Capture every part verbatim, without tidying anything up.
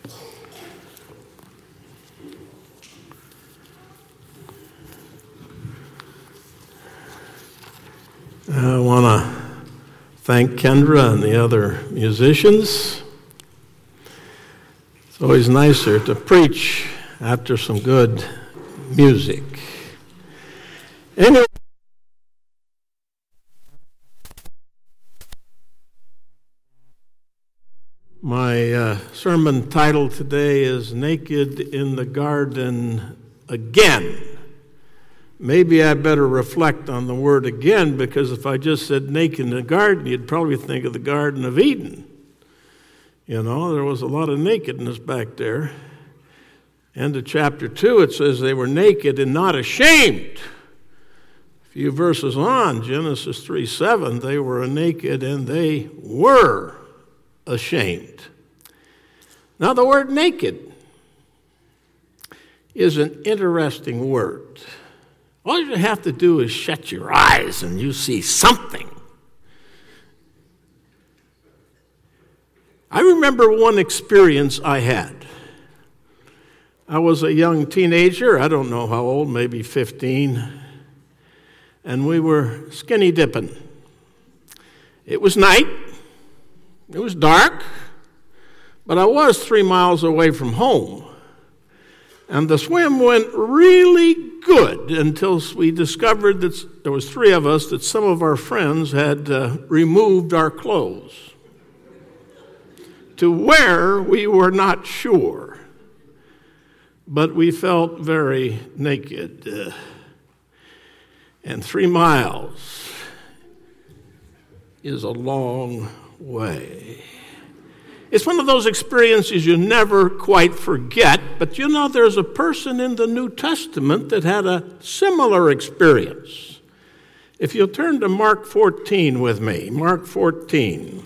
I want to thank Kendra and the other musicians. It's always nicer to preach after some good music. Anyway, my uh, sermon title today is Naked in the Garden Again. Maybe I better reflect on the word again, because if I just said naked in the garden, you'd probably think of the Garden of Eden. You know, there was a lot of nakedness back there. End of chapter two, it says they were naked and not ashamed. A few verses on, Genesis three seven, they were naked and they were ashamed. Now, the word naked is an interesting word. All you have to do is shut your eyes and you see something. I remember one experience I had. I was a young teenager, I don't know how old, maybe fifteen, and we were skinny dipping. It was night, it was dark, but I was three miles away from home. And the swim went really good until we discovered that there was three of us, that some of our friends had uh, removed our clothes to where we were not sure. But we felt very naked. Uh, and three miles is a long way. It's one of those experiences you never quite forget, but you know, there's a person in the New Testament that had a similar experience. If you'll turn to Mark fourteen with me, Mark fourteen.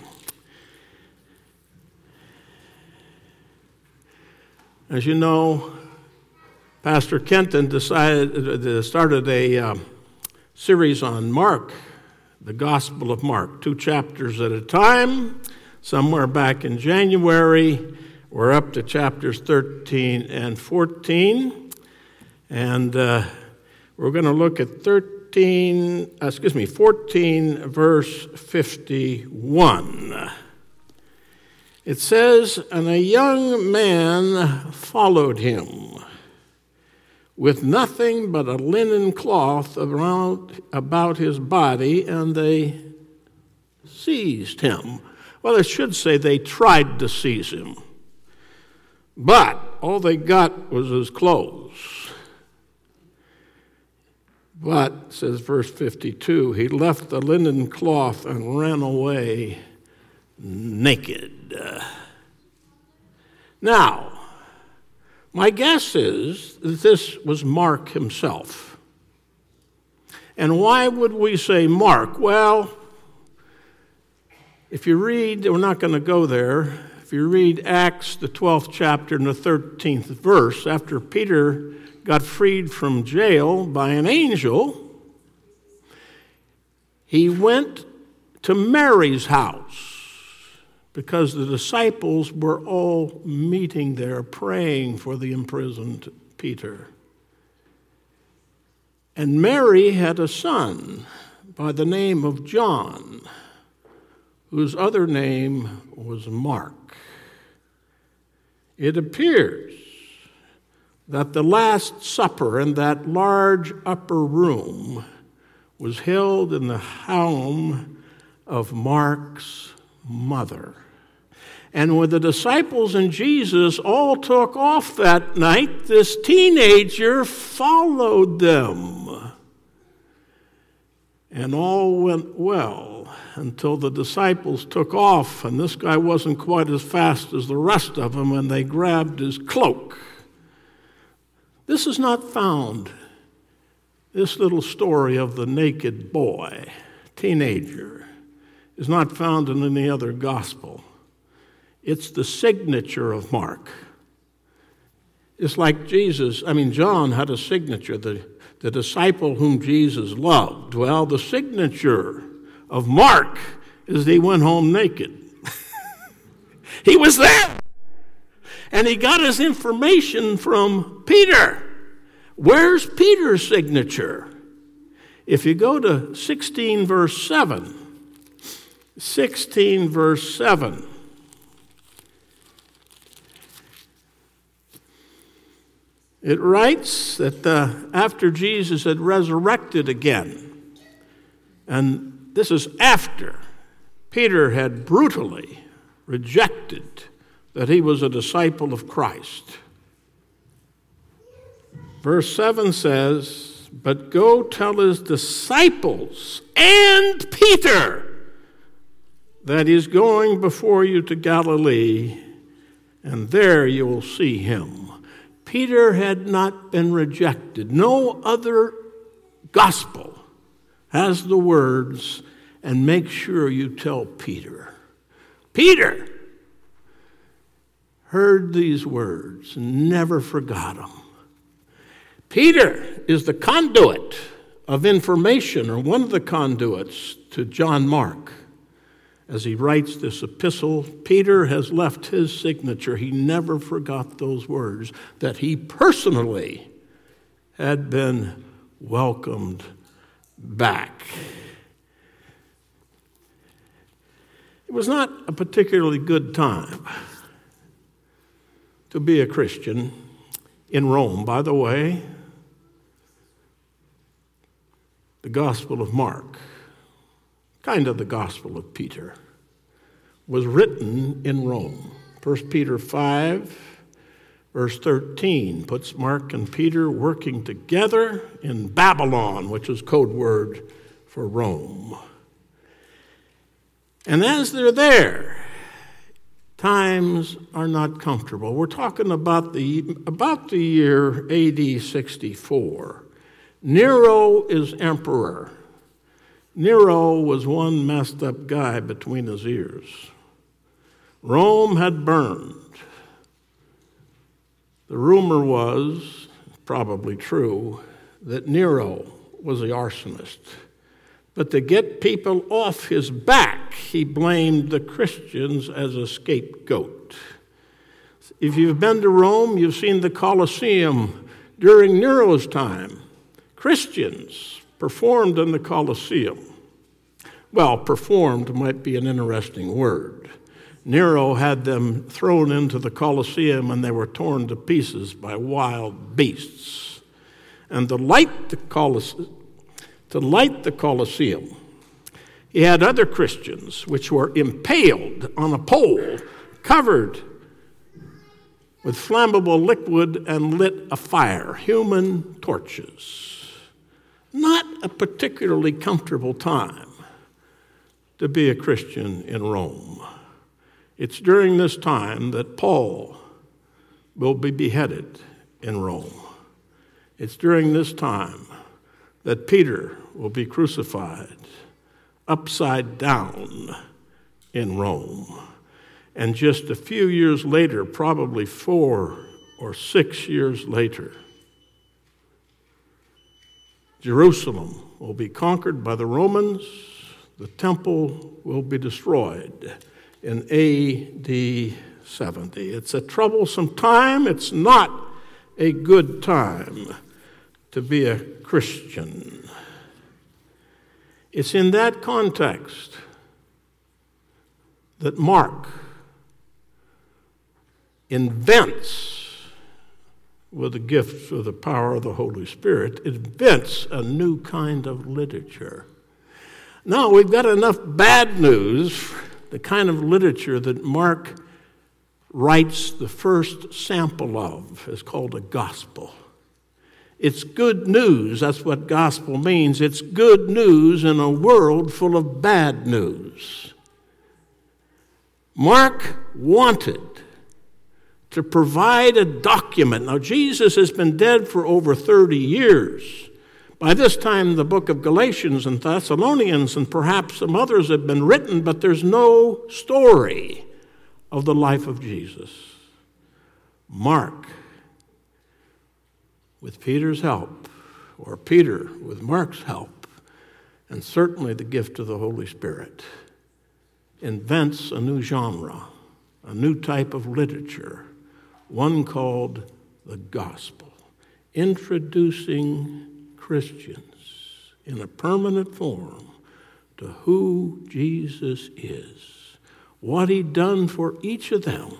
As you know, Pastor Kenton decided uh, started a uh, series on Mark, the Gospel of Mark, two chapters at a time. Somewhere back in January, we're up to chapters thirteen and fourteen, and uh, we're going to look at thirteen, uh, excuse me, fourteen, verse fifty-one. It says, "And a young man followed him, with nothing but a linen cloth around about his body, and they seized him." Well, it should say they tried to seize him, but all they got was his clothes. But, says verse fifty-two, he left the linen cloth and ran away naked. Now, my guess is that this was Mark himself. And why would we say Mark? Well, if you read, we're not going to go there, if you read Acts, the twelfth chapter and the thirteenth verse, after Peter got freed from jail by an angel, he went to Mary's house because the disciples were all meeting there praying for the imprisoned Peter. And Mary had a son by the name of John, whose other name was Mark. It appears that the Last Supper in that large upper room was held in the home of Mark's mother. And when the disciples and Jesus all took off that night, this teenager followed them. And all went well until the disciples took off, and this guy wasn't quite as fast as the rest of them, and they grabbed his cloak. This is not found, this little story of the naked boy, teenager, is not found in any other gospel. It's the signature of Mark. It's like Jesus, I mean, John had a signature, the, the disciple whom Jesus loved. Well, the signature of Mark is that he went home naked. He was there. And he got his information from Peter. Where's Peter's signature? If you go to sixteen verse seven, sixteen verse seven, it writes that uh, after Jesus had resurrected again, and this is after Peter had brutally rejected that he was a disciple of Christ. Verse seven says, "But go tell his disciples and Peter that he's going before you to Galilee, and there you will see him." Peter had not been rejected. No other gospel has the words, "and make sure you tell Peter." Peter heard these words and never forgot them. Peter is the conduit of information, or one of the conduits, to John Mark. As he writes this epistle, Peter has left his signature. He never forgot those words, that he personally had been welcomed back. It was not a particularly good time to be a Christian in Rome. By the way, the Gospel of Mark, kind of the Gospel of Peter, was written in Rome. First Peter five, verse thirteen, puts Mark and Peter working together in Babylon, which is code word for Rome. And as they're there, times are not comfortable. We're talking about the, about the year A D sixty-four. Nero is emperor. Nero was one messed up guy between his ears. Rome had burned. The rumor was, probably true, that Nero was the arsonist. But to get people off his back, he blamed the Christians as a scapegoat. If you've been to Rome, you've seen the Colosseum during Nero's time. Christians performed in the Colosseum. Well, performed might be an interesting word. Nero had them thrown into the Colosseum and they were torn to pieces by wild beasts. And to light the Colosseum, to light the Colosseum, he had other Christians which were impaled on a pole, covered with flammable liquid and lit afire, human torches. Not a particularly comfortable time to be a Christian in Rome. It's during this time that Paul will be beheaded in Rome. It's during this time that Peter will be crucified upside down in Rome. And just a few years later, probably four or six years later, Jerusalem will be conquered by the Romans. The temple will be destroyed in A D seventy. It's a troublesome time. It's not a good time to be a Christian. It's in that context that Mark invents, with the gifts of the power of the Holy Spirit, invents a new kind of literature. Now, we've got enough bad news, the kind of literature that Mark writes the first sample of is called a gospel. It's good news. That's what gospel means. It's good news in a world full of bad news. Mark wanted to provide a document. Now, Jesus has been dead for over thirty years. By this time, the book of Galatians and Thessalonians and perhaps some others have been written, but there's no story of the life of Jesus. Mark, with Peter's help, or Peter with Mark's help, and certainly the gift of the Holy Spirit, invents a new genre, a new type of literature, one called the gospel, introducing Christians in a permanent form to who Jesus is, what he'd done for each of them.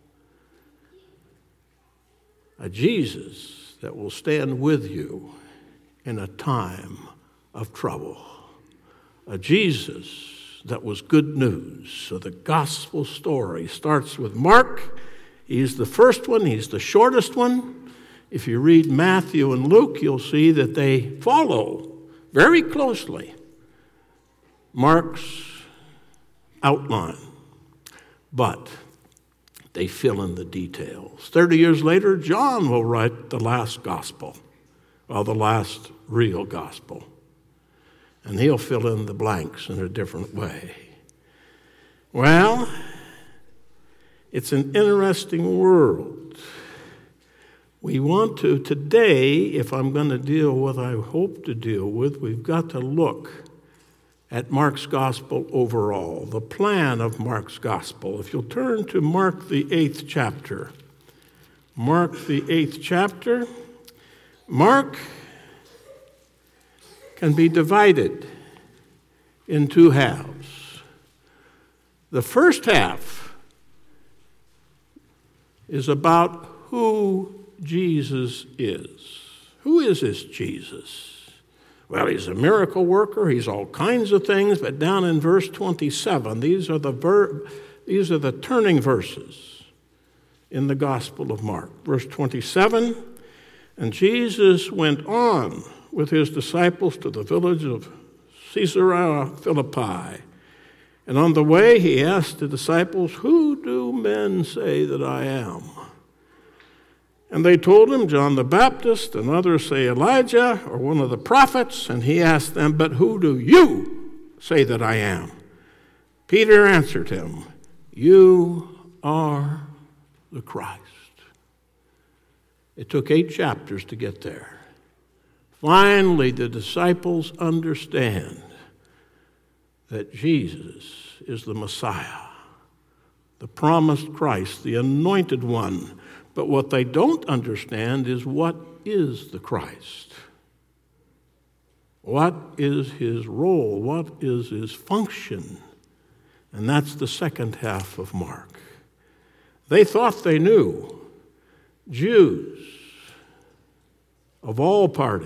A Jesus that will stand with you in a time of trouble. A Jesus that was good news. So the gospel story starts with Mark. He's the first one. He's the shortest one. If you read Matthew and Luke, you'll see that they follow very closely Mark's outline. But they fill in the details. Thirty years later, John will write the last gospel, well, the last real gospel. And he'll fill in the blanks in a different way. Well, it's an interesting world. We want to, today, if I'm going to deal with what I hope to deal with, we've got to look at Mark's gospel overall, the plan of Mark's gospel. If you'll turn to Mark, the eighth chapter. Mark, the eighth chapter. Mark can be divided in two halves. The first half is about who Jesus is. Who is this Jesus? Well, he's a miracle worker. He's all kinds of things. But down in verse twenty-seven, these are the ver- these are the turning verses in the Gospel of Mark. Verse twenty-seven, and Jesus went on with his disciples to the village of Caesarea Philippi. And on the way he asked the disciples, "Who do men say that I am?" And they told him, "John the Baptist, and others say Elijah or one of the prophets." And he asked them, "But who do you say that I am?" Peter answered him, "You are the Christ." It took eight chapters to get there. Finally, the disciples understand that Jesus is the Messiah, the promised Christ, the anointed one. But what they don't understand is, what is the Christ? What is his role? What is his function? And that's the second half of Mark. They thought they knew. Jews of all parties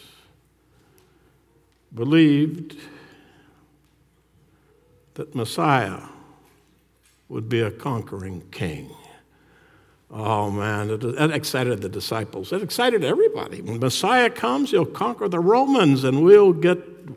believed that Messiah would be a conquering king. Oh, man, that excited the disciples. It excited everybody. When Messiah comes, he'll conquer the Romans, and we'll get,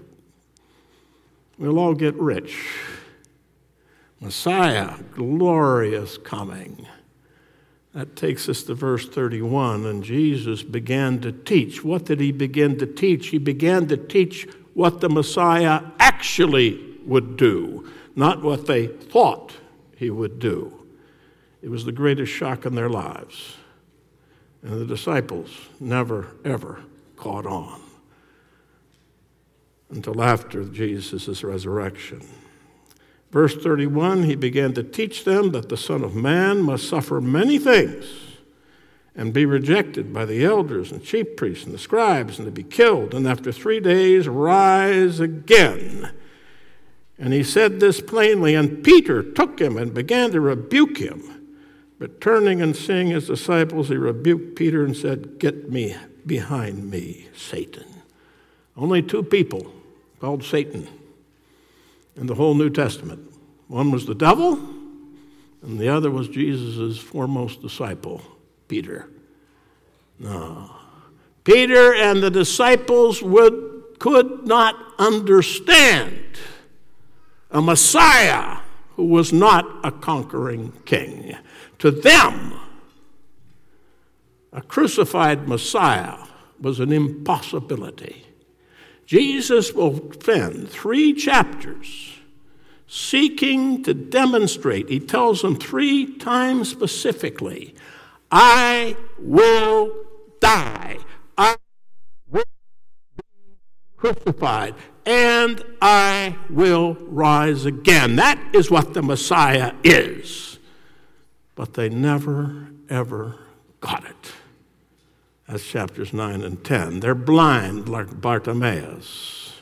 we'll all get rich. Messiah, glorious coming. That takes us to verse thirty-one, and Jesus began to teach. What did he begin to teach? He began to teach what the Messiah actually would do, not what they thought he would do. It was the greatest shock in their lives. And the disciples never, ever caught on until after Jesus' resurrection. Verse thirty-one, he began to teach them that the Son of Man must suffer many things and be rejected by the elders and chief priests and the scribes and to be killed, and after three days rise again. And he said this plainly, and Peter took him and began to rebuke him. But turning and seeing his disciples, he rebuked Peter and said, "Get me behind me, Satan." Only two people called Satan in the whole New Testament. One was the devil, and the other was Jesus' foremost disciple, Peter. No. Peter and the disciples would, could not understand a Messiah who was not a conquering king. To them, a crucified Messiah was an impossibility. Jesus will spend three chapters seeking to demonstrate. He tells them three times specifically, "I will die. I will be crucified. And I will rise again." That is what the Messiah is. but they never, ever got it. That's chapters nine and ten. They're blind like Bartimaeus.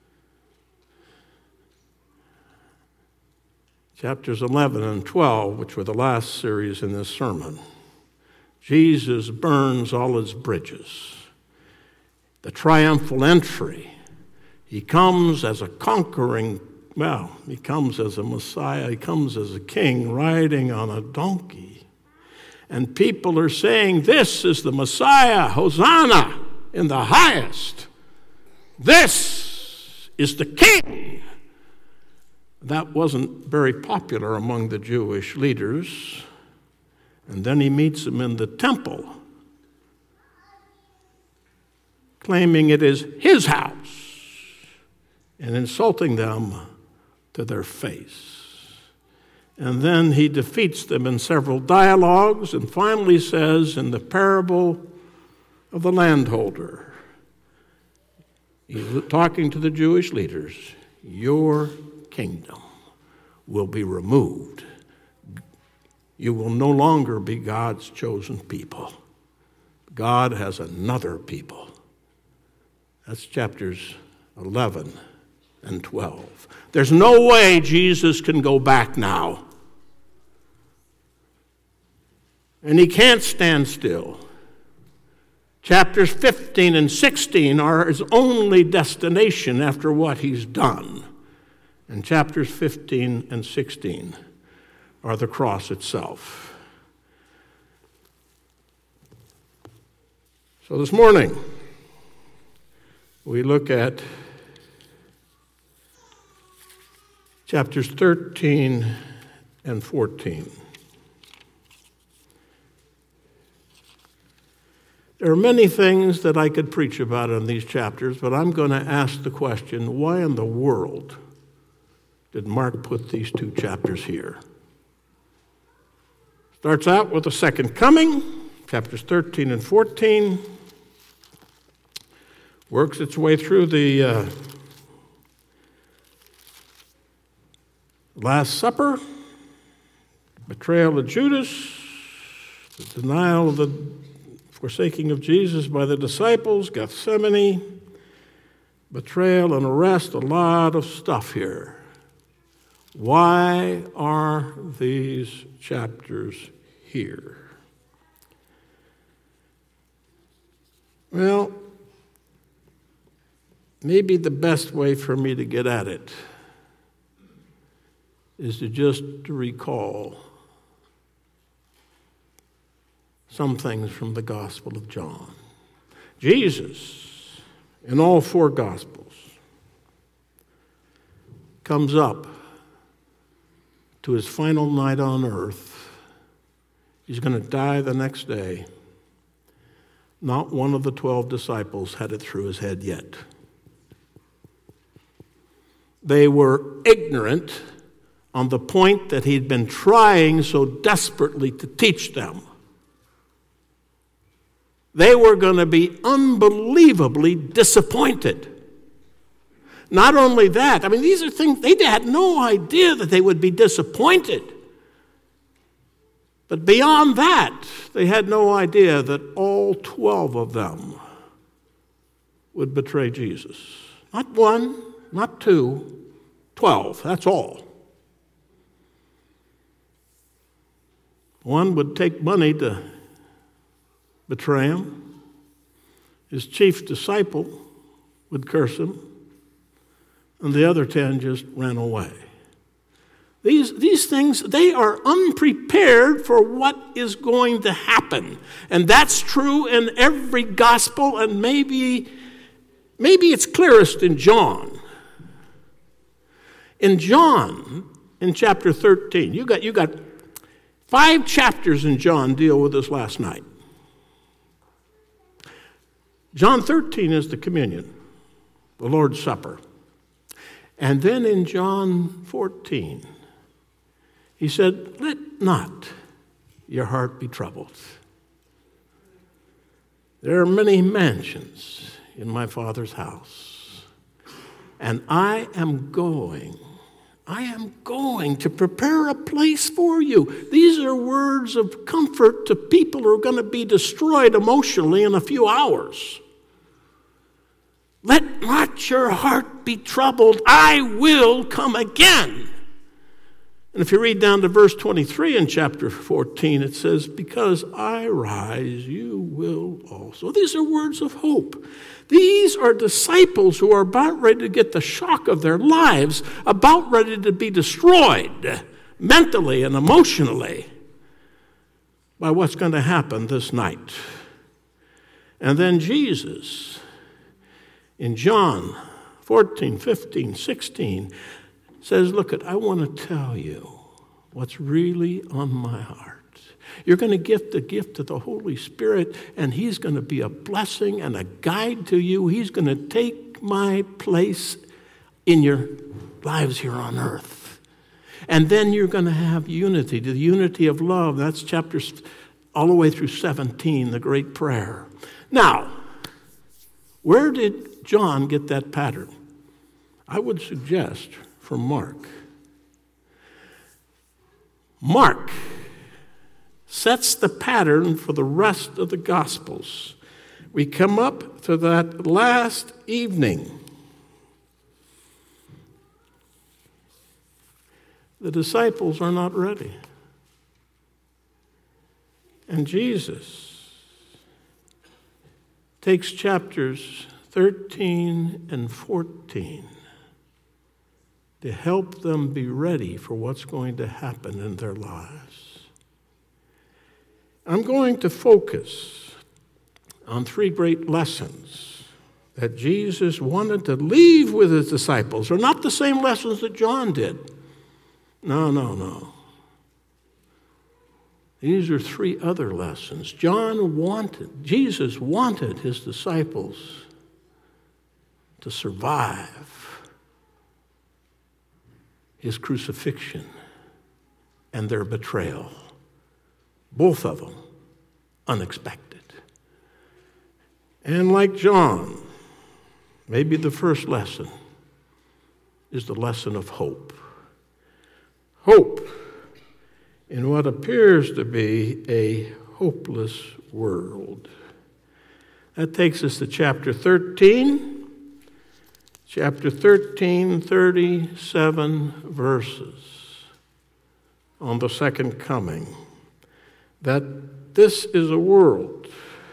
Chapters eleven and twelve, which were the last series in this sermon, Jesus burns all his bridges. The triumphal entry. He comes as a conquering, well, he comes as a Messiah, he comes as a king riding on a donkey. And people are saying, this is the Messiah, Hosanna in the highest. This is the king. That wasn't very popular among the Jewish leaders. And then he meets them in the temple, claiming it is his house and insulting them to their face. And then he defeats them in several dialogues and finally says in the parable of the landholder, he's talking to the Jewish leaders, your kingdom will be removed. You will no longer be God's chosen people. God has another people. That's chapters eleven and twelve. There's no way Jesus can go back now. And he can't stand still. Chapters fifteen and sixteen are his only destination after what he's done. And chapters fifteen and sixteen are the cross itself. So this morning, we look at chapters thirteen and fourteen. There are many things that I could preach about in these chapters, but I'm going to ask the question, why in the world did Mark put these two chapters here? Starts out with the second coming, chapters thirteen and fourteen. Works its way through the uh, Last Supper, betrayal of Judas, the denial of the forsaking of Jesus by the disciples, Gethsemane, betrayal and arrest, a lot of stuff here. Why are these chapters here? Well, maybe the best way for me to get at it is to just to recall some things from the Gospel of John. Jesus, in all four Gospels, comes up to his final night on earth. He's going to die the next day. Not one of the twelve disciples had it through his head yet. They were ignorant on the point that he'd been trying so desperately to teach them. They were going to be unbelievably disappointed. Not only that, I mean, these are things, they had no idea that they would be disappointed. But beyond that, they had no idea that all twelve of them would betray Jesus. Not one, not two, twelve, that's all. One would take money to betray him. His chief disciple would curse him. And the other ten just ran away. These, these things, they are unprepared for what is going to happen. And that's true in every gospel, and maybe, maybe it's clearest in John. In John, in chapter thirteen, you got, you got five chapters in John deal with this last night. John thirteen is the communion, the Lord's Supper. And then in John fourteen, he said, let not your heart be troubled. There are many mansions in my Father's house, and I am going I am going to prepare a place for you. These are words of comfort to people who are going to be destroyed emotionally in a few hours. Let not your heart be troubled. I will come again. And if you read down to verse twenty-three in chapter fourteen, it says, because I rise, you will also. These are words of hope. These are disciples who are about ready to get the shock of their lives, about ready to be destroyed mentally and emotionally by what's going to happen this night. And then Jesus, in John fourteen, fifteen, sixteen, says, look, it, I want to tell you what's really on my heart. You're going to give the gift of the Holy Spirit, and he's going to be a blessing and a guide to you. He's going to take my place in your lives here on earth. And then you're going to have unity, the unity of love. That's chapters all the way through seventeen, the great prayer. Now, where did John get that pattern? I would suggest from Mark. Mark sets the pattern for the rest of the Gospels. We come up to that last evening. The disciples are not ready. And Jesus takes chapters thirteen and fourteen to help them be ready for what's going to happen in their lives. I'm going to focus on three great lessons that Jesus wanted to leave with his disciples. They're not the same lessons that John did. No, no, no. These are three other lessons. John wanted, Jesus wanted his disciples to survive his crucifixion and their betrayal. Both of them unexpected. And like John, maybe the first lesson is the lesson of hope. Hope in what appears to be a hopeless world. That takes us to chapter thirteen. Chapter thirteen, thirty-seven verses on the second coming. That this is a world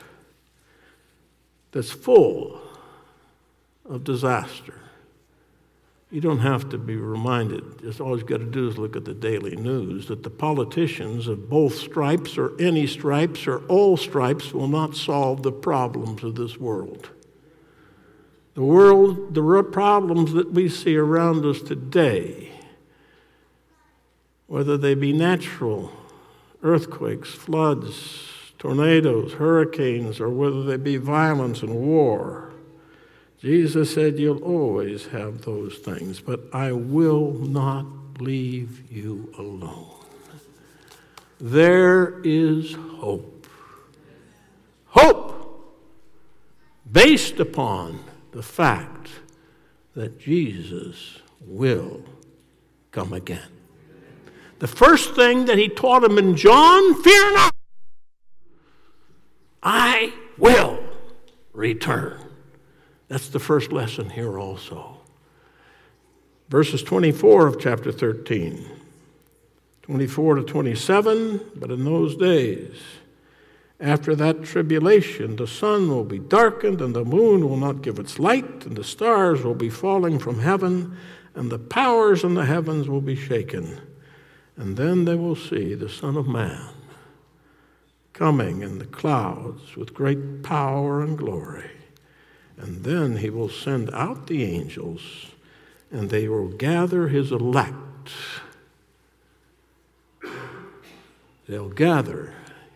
that's full of disaster. You don't have to be reminded. Just all you've got to do is look at the daily news that the politicians of both stripes or any stripes or all stripes will not solve the problems of this world. The world, the problems that we see around us today, whether they be natural, earthquakes, floods, tornadoes, hurricanes, or whether they be violence and war, Jesus said, you'll always have those things, but I will not leave you alone. There is hope. Hope based upon the fact that Jesus will come again. The first thing that he taught him in John, fear not, I will return. That's the first lesson here also. Verses twenty-four of chapter thirteen, twenty-four to twenty-seven, but in those days, after that tribulation, the sun will be darkened, and the moon will not give its light, and the stars will be falling from heaven, and the powers in the heavens will be shaken. And then they will see the Son of Man coming in the clouds with great power and glory. And then he will send out the angels, and they will gather his elect. They'll gather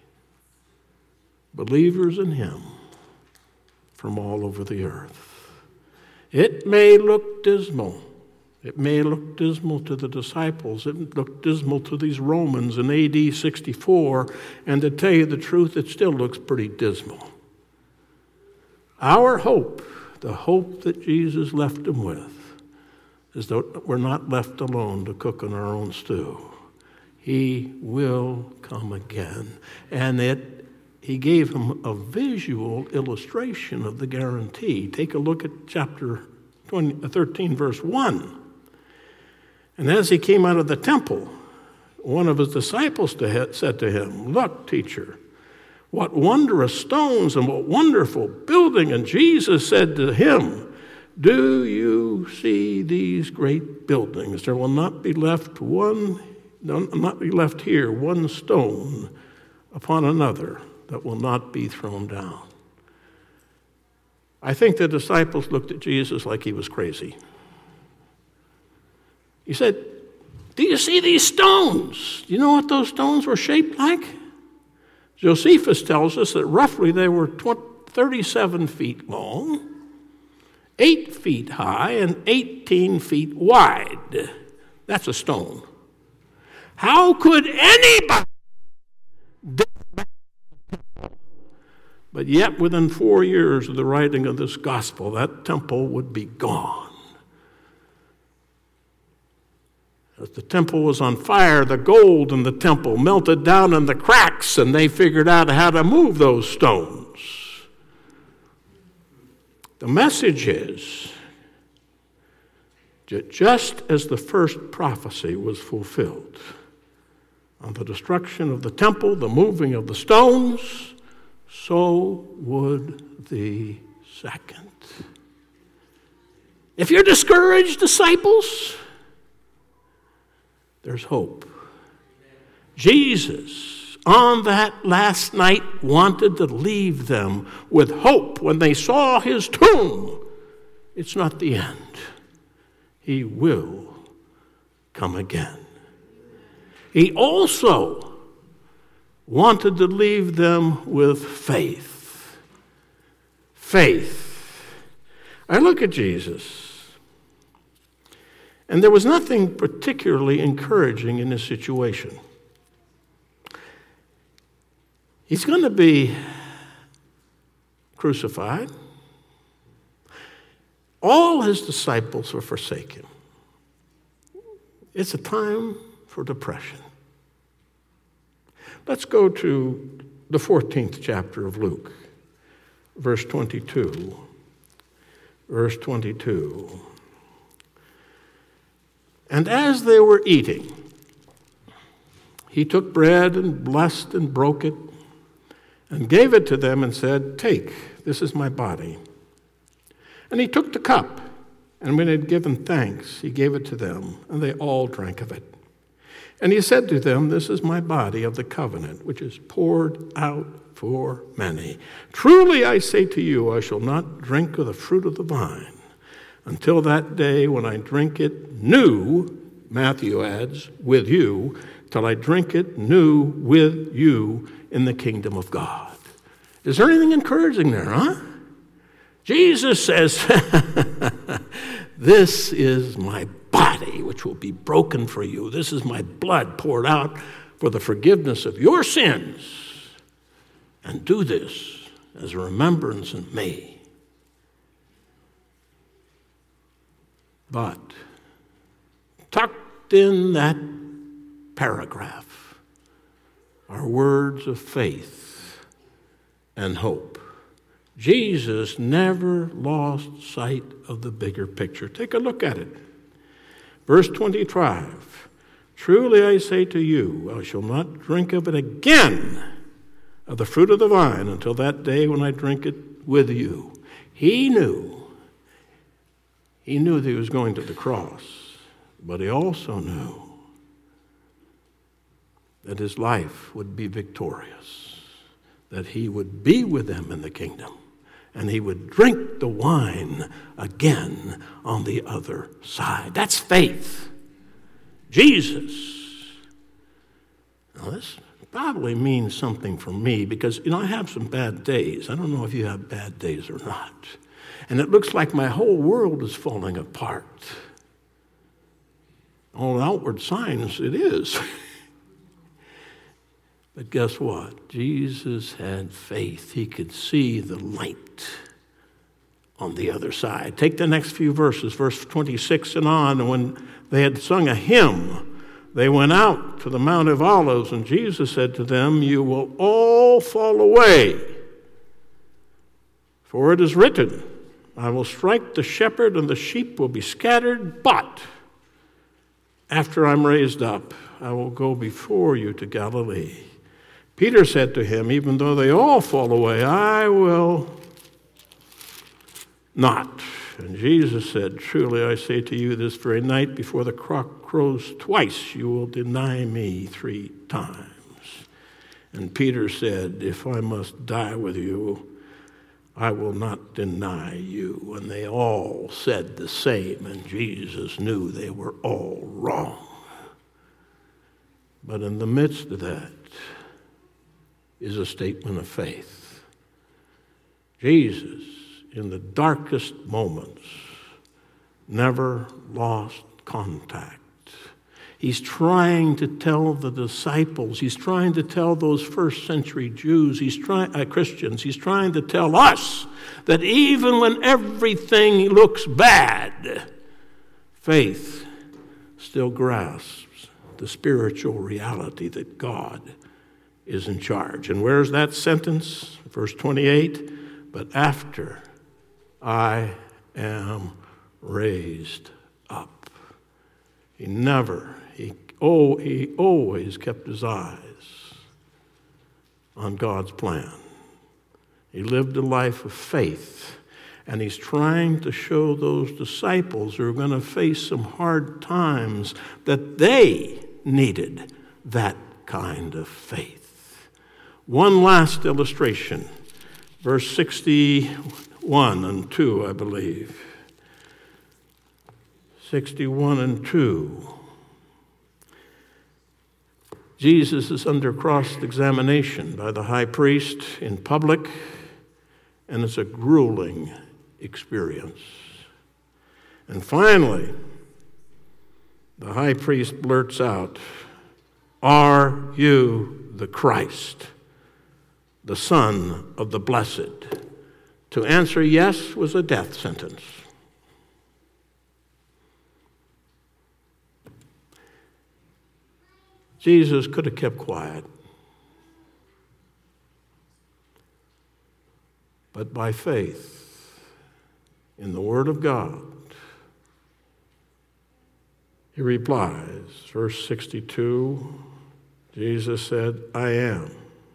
believers in him from all over the earth. It may look dismal. It may look dismal to the disciples. It looked dismal to these Romans in A D sixty-four. And to tell you the truth, it still looks pretty dismal. Our hope, the hope that Jesus left them with, as though we're not left alone to cook on our own stew. He will come again. And it, he gave him a visual illustration of the guarantee. Take a look at chapter twenty, thirteen, verse one. And as he came out of the temple, one of his disciples to, said to him, "Look, teacher, what wondrous stones and what wonderful building." And Jesus said to him, "Do you see these great buildings? There will not be left one, not be left here one stone upon another that will not be thrown down." I think the disciples looked at Jesus like he was crazy. He said, "Do you see these stones? Do you know what those stones were shaped like?" Josephus tells us that roughly they were thirty-seven feet long, eight feet high, and eighteen feet wide. That's a stone. How could anybody? But yet, within four years of the writing of this gospel, that temple would be gone. As the temple was on fire, the gold in the temple melted down in the cracks, and they figured out how to move those stones. The message is that just as the first prophecy was fulfilled, on the destruction of the temple, the moving of the stones, so would the second. If you're discouraged, disciples, there's hope. Jesus, on that last night, wanted to leave them with hope when they saw his tomb. It's not the end. He will come again. He also wanted to leave them with faith. Faith. I look at Jesus, and there was nothing particularly encouraging in this situation. He's going to be crucified. All his disciples were forsaken. It's a time for depression. Let's go to the fourteenth chapter of Luke, verse twenty-two. Verse twenty-two. And as they were eating, he took bread and blessed and broke it and gave it to them and said, "Take, this is my body." And he took the cup, and when he had given thanks, he gave it to them, and they all drank of it. And he said to them, "This is my body of the covenant, which is poured out for many. Truly I say to you, I shall not drink of the fruit of the vine until that day when I drink it new," Matthew adds, "with you, till I drink it new with you in the kingdom of God." Is there anything encouraging there, huh? Jesus says, "This is my body, which will be broken for you. This is my blood poured out for the forgiveness of your sins. And do this as a remembrance of me." But tucked in that paragraph are words of faith and hope. Jesus never lost sight of the bigger picture. Take a look at it. Verse twenty-five, "Truly I say to you, I shall not drink of it again, of the fruit of the vine, until that day when I drink it with you." He knew. He knew that he was going to the cross, but he also knew that his life would be victorious, that he would be with them in the kingdom, and he would drink the wine again on the other side. That's faith. Jesus. Now this probably means something for me because, you know, I have some bad days. I don't know if you have bad days or not. And it looks like my whole world is falling apart. All outward signs, it is. But guess what? Jesus had faith. He could see the light on the other side. Take the next few verses, verse twenty-six and on. And when they had sung a hymn, they went out to the Mount of Olives, and Jesus said to them, "You will all fall away, for it is written, I will strike the shepherd and the sheep will be scattered, but after I'm raised up, I will go before you to Galilee." Peter said to him, "Even though they all fall away, I will not." And Jesus said, "Truly I say to you, this very night before the cock crows twice, you will deny me three times." And Peter said, "If I must die with you, I will not deny you." And they all said the same, and Jesus knew they were all wrong. But in the midst of that is a statement of faith. Jesus, in the darkest moments, never lost contact. He's trying to tell the disciples, he's trying to tell those first century Jews, he's trying uh, Christians, he's trying to tell us that even when everything looks bad, faith still grasps the spiritual reality that God is in charge. And where's that sentence? Verse twenty-eight, "But after I am raised up." He never, he, oh, he always kept his eyes on God's plan. He lived a life of faith, and he's trying to show those disciples who are going to face some hard times that they needed that kind of faith. One last illustration, verse sixty-one and two, I believe. sixty-one and two. Jesus is under cross-examination by the high priest in public, and it's a grueling experience. And finally, the high priest blurts out, "Are you the Christ, the Son of the Blessed?" To answer yes was a death sentence. Jesus could have kept quiet. But by faith in the Word of God, he replies, verse sixty-two, Jesus said, "I am,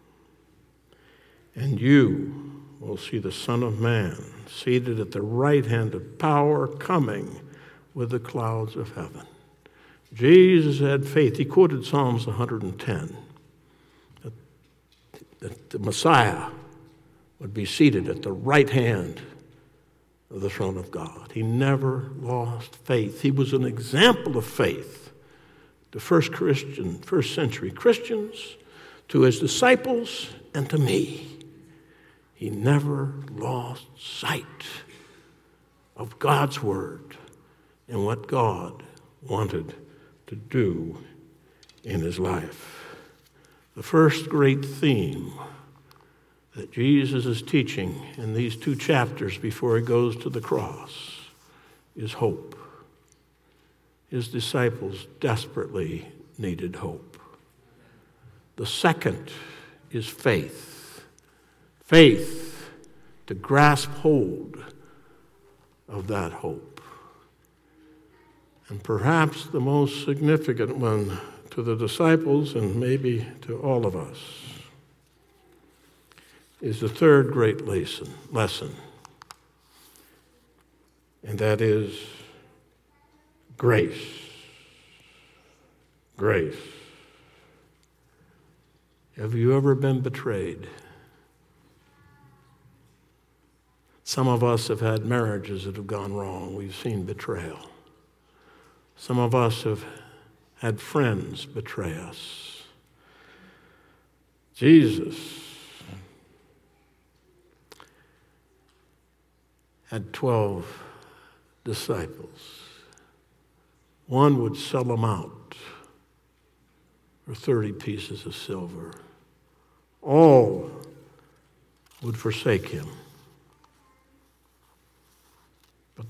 and you will see the Son of Man seated at the right hand of power, coming with the clouds of heaven." Jesus had faith. He quoted Psalms one hundred ten, that, that the Messiah would be seated at the right hand of the throne of God. He never lost faith. He was an example of faith to first Christian, first century Christians, to his disciples, and to me. He never lost sight of God's word and what God wanted to do in his life. The first great theme that Jesus is teaching in these two chapters before he goes to the cross is hope. His disciples desperately needed hope. The second is faith. Faith to grasp hold of that hope. And perhaps the most significant one to the disciples, and maybe to all of us, is the third great lesson, lesson, and that is grace. Grace. Have you ever been betrayed? Some of us have had marriages that have gone wrong. We've seen betrayal. Some of us have had friends betray us. Jesus had twelve disciples. One would sell them out for thirty pieces of silver. All would forsake him.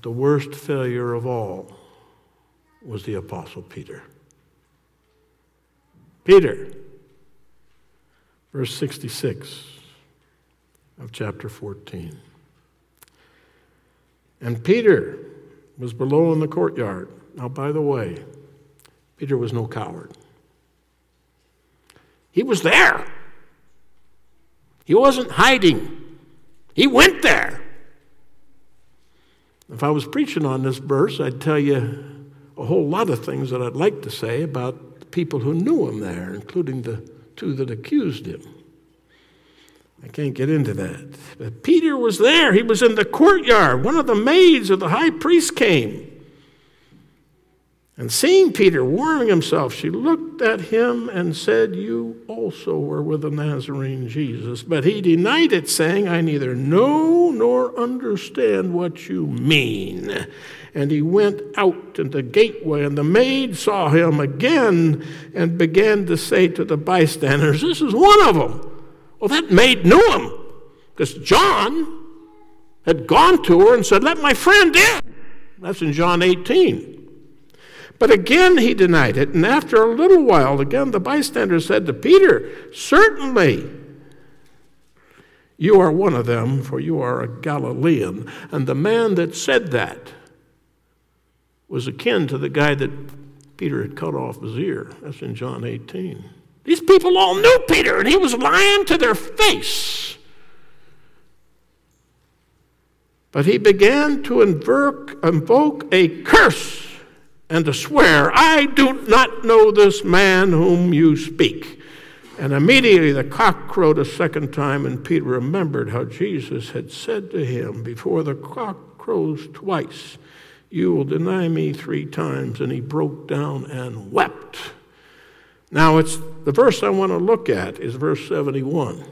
the worst failure of all was the Apostle Peter. Peter, verse sixty-six of chapter fourteen. And Peter was below in the courtyard. Now, by the way, Peter was no coward. He was there. He wasn't hiding. He went there. If I was preaching on this verse, I'd tell you a whole lot of things that I'd like to say about the people who knew him there, including the two that accused him. I can't get into that. But Peter was there. He was in the courtyard. One of the maids of the high priest came. And seeing Peter warming himself, she looked at him and said, "You also were with the Nazarene Jesus." But he denied it, saying, "I neither know nor understand what you mean." And he went out to the gateway, and the maid saw him again and began to say to the bystanders, "This is one of them." Well, that maid knew him, because John had gone to her and said, "Let my friend in." That's in John eighteen. But again he denied it, and after a little while, again the bystanders said to Peter, "Certainly you are one of them, for you are a Galilean." And the man that said that was akin to the guy that Peter had cut off his ear. That's in John eighteen. These people all knew Peter, and he was lying to their face. But he began to invoke, invoke a curse and to swear, "I do not know this man whom you speak." And immediately the cock crowed a second time, and Peter remembered how Jesus had said to him, "Before the cock crows twice, you will deny me three times." And he broke down and wept. Now, it's the verse I want to look at is verse seventy-one.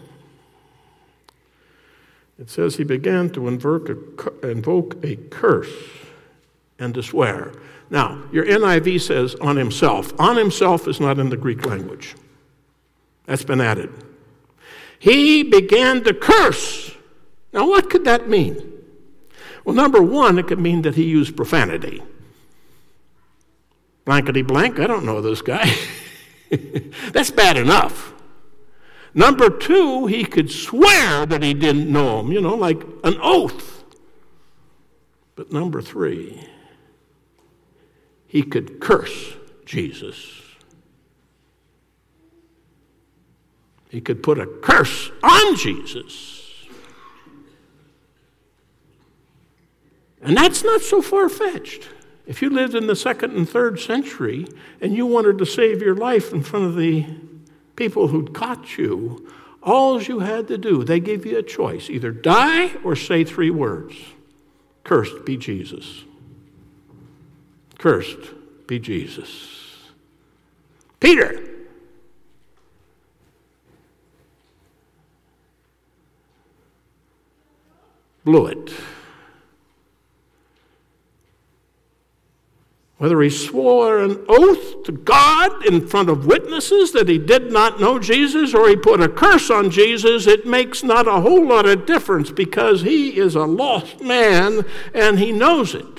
It says he began to invoke a, invoke a curse and to swear. Now, your N I V says on himself. On himself is not in the Greek language. That's been added. He began to curse. Now, what could that mean? Well, number one, it could mean that he used profanity. Blankety blank, I don't know this guy. That's bad enough. Number two, he could swear that he didn't know him, you know, like an oath. But number three, he could curse Jesus. He could put a curse on Jesus. And that's not so far-fetched. If you lived in the second and third century and you wanted to save your life in front of the people who'd caught you, all you had to do, they gave you a choice, either die or say three words. Cursed be Jesus. Cursed be Jesus. Peter. Blew it. Whether he swore an oath to God in front of witnesses that he did not know Jesus or he put a curse on Jesus, it makes not a whole lot of difference because he is a lost man and he knows it.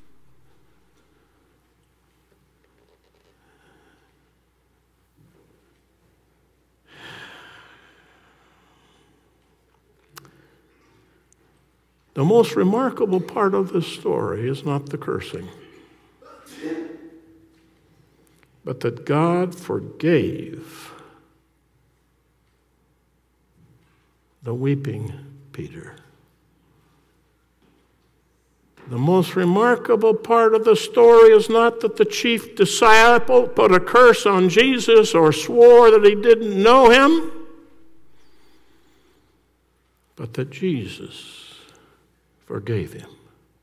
The most remarkable part of this story is not the cursing, but that God forgave the weeping Peter. The most remarkable part of the story is not that the chief disciple put a curse on Jesus or swore that he didn't know him, but that Jesus forgave him.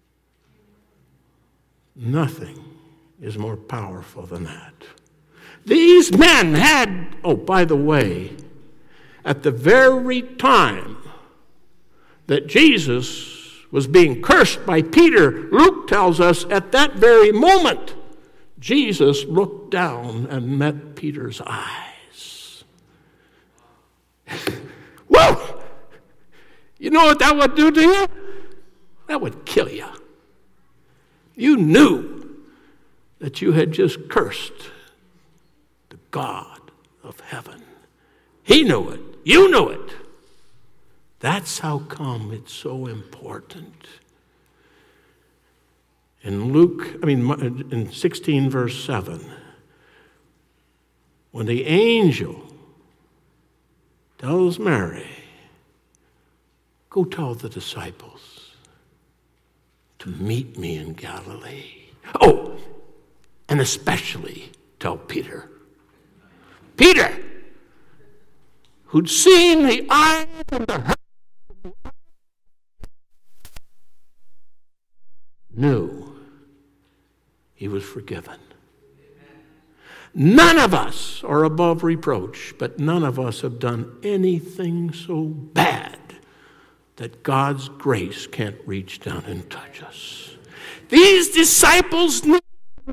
Nothing is more powerful than that. These men had, oh, by the way, at the very time that Jesus was being cursed by Peter, Luke tells us at that very moment, Jesus looked down and met Peter's eyes. Whoa! You know what that would do to you? That would kill you. You knew that you had just cursed the God of heaven. He knew it. You knew it. That's how come it's so important. In Luke, I mean, in sixteen, verse seven, when the angel tells Mary, go tell the disciples to meet me in Galilee. Oh, and especially tell Peter. Peter, who'd seen the eyes and the heart, knew he was forgiven. None of us are above reproach, but none of us have done anything so bad that God's grace can't reach down and touch us. These disciples knew.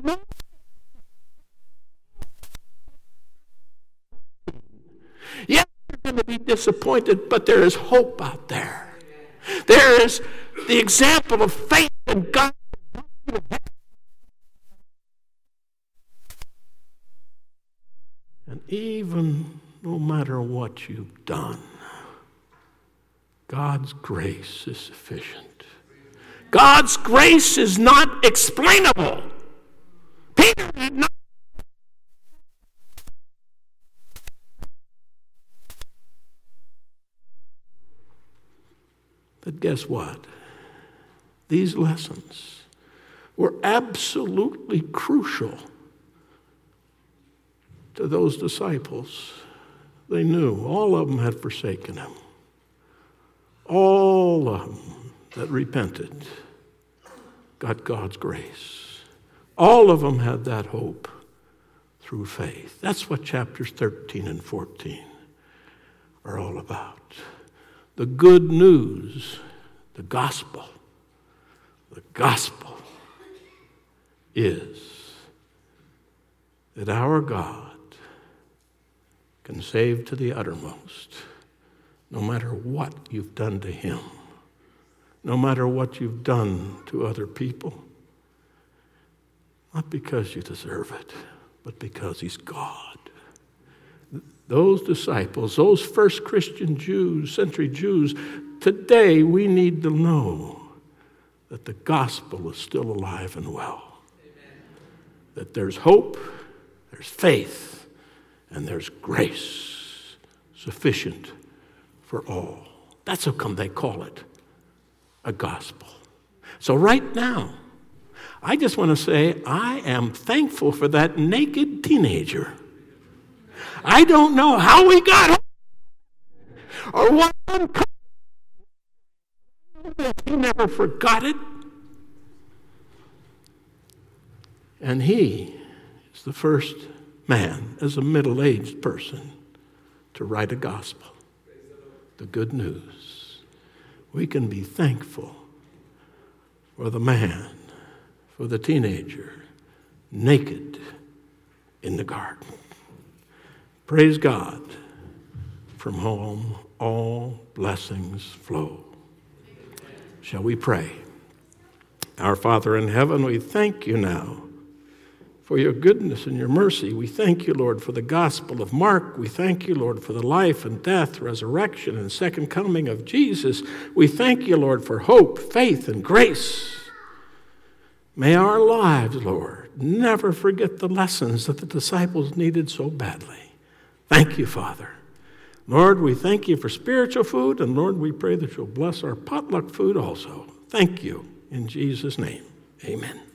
Yes, you're going to be disappointed, but there is hope out there. There is the example of faith in God. And even no matter what you've done, God's grace is sufficient. God's grace is not explainable. Peter did not. But guess what? These lessons were absolutely crucial to those disciples. They knew all of them had forsaken him. All of them that repented got God's grace. All of them had that hope through faith. That's what chapters thirteen and fourteen are all about. The good news, the gospel, the gospel is that our God can save to the uttermost, no matter what you've done to him, no matter what you've done to other people, not because you deserve it, but because he's God. Those disciples, those first Christian Jews, century Jews, today we need to know that the gospel is still alive and well. Amen. That there's hope, there's faith, and there's grace sufficient for all. That's how come they call it a gospel. So right now, I just want to say I am thankful for that naked teenager. I don't know how we got home or what uncovered. He never forgot it. And he is the first man, as a middle-aged person, to write a gospel, the good news. We can be thankful for the man, for the teenager, naked in the garden. Praise God, from whom all blessings flow. Shall we pray? Our Father in heaven, we thank you now for your goodness and your mercy. We thank you, Lord, for the gospel of Mark. We thank you, Lord, for the life and death, resurrection, and second coming of Jesus. We thank you, Lord, for hope, faith, and grace. May our lives, Lord, never forget the lessons that the disciples needed so badly. Thank you, Father. Lord, we thank you for spiritual food, and Lord, we pray that you'll bless our potluck food also. Thank you. In Jesus' name, amen.